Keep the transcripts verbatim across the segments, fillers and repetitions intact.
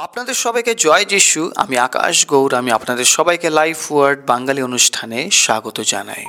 আপনাদের সবাইকে জয় যিশু। আমি আকাশ গৌর। আমি আপনাদের সবাইকে লাইফ ওয়ার্ড বাঙালি অনুষ্ঠানে স্বাগত জানাই।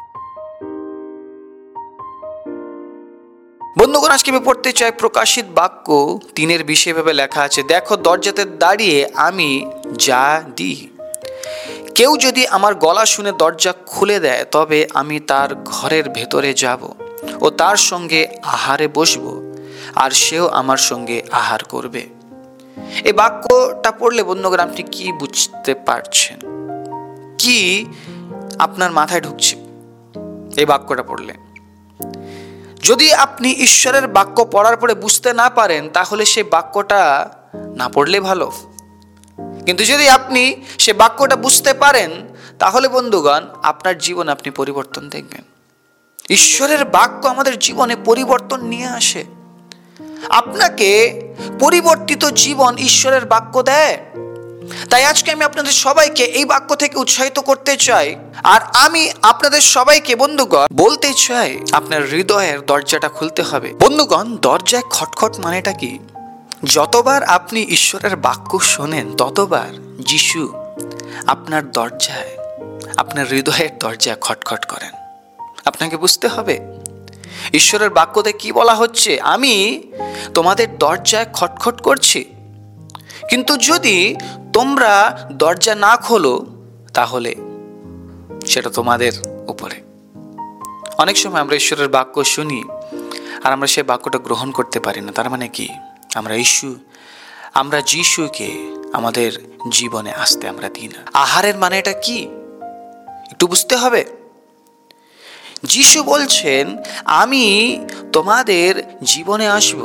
বন্ধুগণ, আজকে আমি পড়তে চাই প্রকাশিত বাক্য তিনের বিশে ভাবে লেখা আছে, দেখো দরজাতে দাঁড়িয়ে আমি যা দিই, কেউ যদি আমার গলা শুনে দরজা খুলে দেয় তবে আমি তার ঘরের ভেতরে যাব ও তার সঙ্গে আহারে বসবো আর সেও আমার সঙ্গে আহার করবে। এই বাক্যটা পড়লে বন্ধুগণ আপনি কি বুঝতে পারছেন, কি আপনার মাথায় ঢুকছে এই বাক্যটা পড়লে? যদি আপনি ঈশ্বরের বাক্য পড়ার পরে বুঝতে না পারেন তাহলে সেই বাক্যটা না পড়লে ভালো, কিন্তু যদি আপনি সে বাক্যটা বুঝতে পারেন তাহলে বন্ধুগণ আপনার জীবনে আপনি পরিবর্তন দেখবেন। ঈশ্বরের বাক্য আমাদের জীবনে পরিবর্তন নিয়ে আসে। আপনাকে পরিবর্তিত জীবন ঈশ্বরের বাক্য দেয়। তাই আজকে আমি আপনাদের সবাইকে এই বাক্য থেকে উৎসাহিত করতে চাই, আর আমি আপনাদের সবাইকে বন্ধুগণ বলতে চাই আপনার হৃদয়ের দরজাটা খুলতে হবে। বন্ধুগণ, দরজায় খটখট মানেটা কি? যতবার আপনি ঈশ্বরের বাক্য শোনেন ততবার যিশু আপনার দরজায়, আপনার হৃদয়ের দরজায় খটখট করেন। আপনাকে বুঝতে হবে ঈশ্বরের বাক্যতে কি বলা হচ্ছে, আমি তোমাদের দরজায় খটখট করছি, কিন্তু যদি তোমরা দরজা না খোলো তাহলে সেটা তোমাদের উপরে। অনেক সময় আমরা ঈশ্বরের বাক্য শুনি আর আমরা সেই বাক্যটা গ্রহণ করতে পারি না। তার মানে কি? আমরা ঈশ্বর আমরা যিশুকে আমাদের জীবনে আসতে আমরা দিই না। আহারের মানে এটা কি একটু বুঝতে হবে। যিশু বলছেন, আমি তোমাদের জীবনে আসব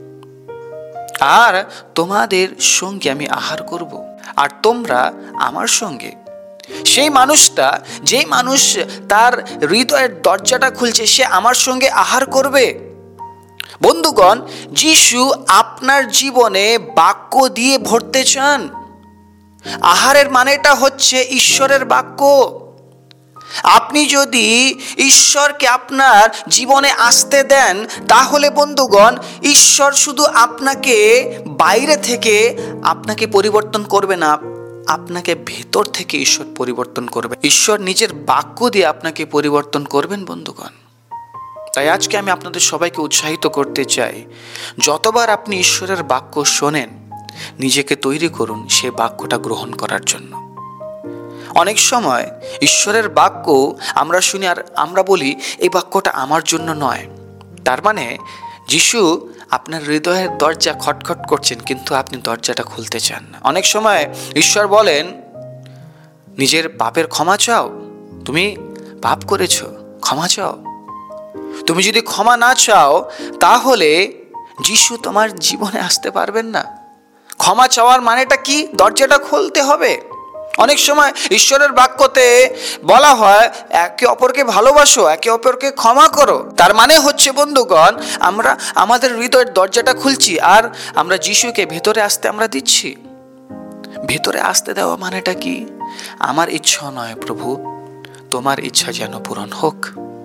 আর তোমাদের সঙ্গে আমি আহার করব আর তোমরা আমার সঙ্গে। সেই মানুষটা, যেই মানুষ তার হৃদয়ের দরজাটা খুলছে, সে আমার সঙ্গে আহার করবে। বন্ধুগণ, যিশু আপনার জীবনে বাক্য দিয়ে ভরতে চান। আহারের মানেটা হচ্ছে ঈশ্বরের বাক্য। আপনি যদি ঈশ্বরকে আপনার জীবনে আসতে দেন তাহলে বন্ধুগণ ঈশ্বর শুধু আপনাকে বাইরে থেকে আপনাকে পরিবর্তন করবে না, আপনাকে ভেতর থেকে ঈশ্বর পরিবর্তন করবে। ঈশ্বর নিজের বাক্য দিয়ে আপনাকে পরিবর্তন করবেন বন্ধুগণ। তাই আজকে আমি আপনাদের সবাইকে উৎসাহিত করতে চাই, যতবার আপনি ঈশ্বরের বাক্য শোনেন নিজেকে তৈরি করুন সে বাক্যটা গ্রহণ করার জন্য। অনেক সময় ঈশ্বরের বাক্য আমরা শুনি আর আমরা বলি এই বাক্যটা আমার জন্য নয়। তার মানে যিশু আপনার হৃদয়ের দরজা খটখট করছেন, কিন্তু আপনি দরজাটা খুলতে চান না। অনেক সময় ঈশ্বর বলেন, নিজের পাপের ক্ষমা চাও, তুমি পাপ করেছ, ক্ষমা চাও। তুমি যদি ক্ষমা না চাও তাহলে যিশু তোমার জীবনে আসতে পারবেন না। ক্ষমা চাওয়ার মানেটা কি? দরজাটা খুলতে হবে। অনেক সময় ঈশ্বরের বাক্যতে বলা হয় একে অপরকে ভালোবাসো, একে অপরকে ক্ষমা করো। তার মানে হচ্ছে বন্ধুগণ আমরা আমাদের হৃদয়ের দরজাটা খুলছি আর আমরা যিশুকে ভেতরে আসতে আমরা দিচ্ছি। ভেতরে আসতে দেওয়া মানেটা কি? আমার ইচ্ছা নয় প্রভু, তোমার ইচ্ছা যেন পূরণ হোক।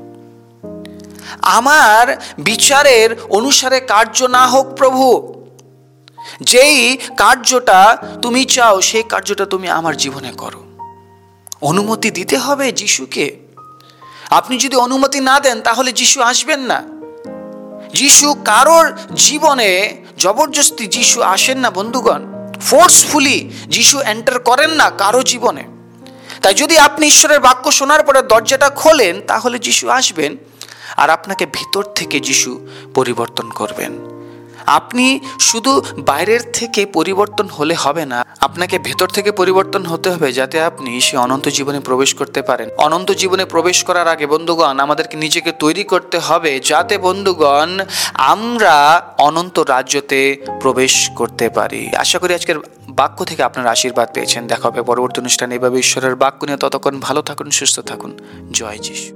আমার বিচারের অনুসারে কার্য না হোক প্রভু, যেই কার্যটা তুমি চাও সেই কার্যটা তুমি আমার জীবনে করো। অনুমতি দিতে হবে যিশুকে। আপনি যদি অনুমতি না দেন তাহলে যিশু আসবেন না। যিশু কারোর জীবনে জবরদস্তি যিশু আসেন না বন্ধুগণ। ফোর্সফুলি যিশু এন্টার করেন না কারো জীবনে। তাই যদি আপনি ঈশ্বরের বাক্য শোনার পরে দরজাটা খোলেন তাহলে যিশু আসবেন আর আপনাকে ভিতর থেকে যিশু পরিবর্তন করবেন। আপনি শুধু বাইরের থেকে পরিবর্তন হলে হবে না, আপনাকে ভেতর থেকে পরিবর্তন হতে হবে যাতে আপনি সে অনন্ত জীবনে প্রবেশ করতে পারেন। অনন্ত জীবনে প্রবেশ করার আগে বন্ধুগণ আমাদেরকে নিজেকে তৈরি করতে হবে যাতে বন্ধুগণ আমরা অনন্ত রাজ্যতে প্রবেশ করতে পারি। আশা করি আজকের বাক্য থেকে আপনারা আশীর্বাদ পেয়েছেন। দেখা হবে পরবর্তী অনুষ্ঠানে এভাবে ঈশ্বরের বাক্য নিয়ে। ততক্ষণ ভালো থাকুন, সুস্থ থাকুন। জয় যিশু।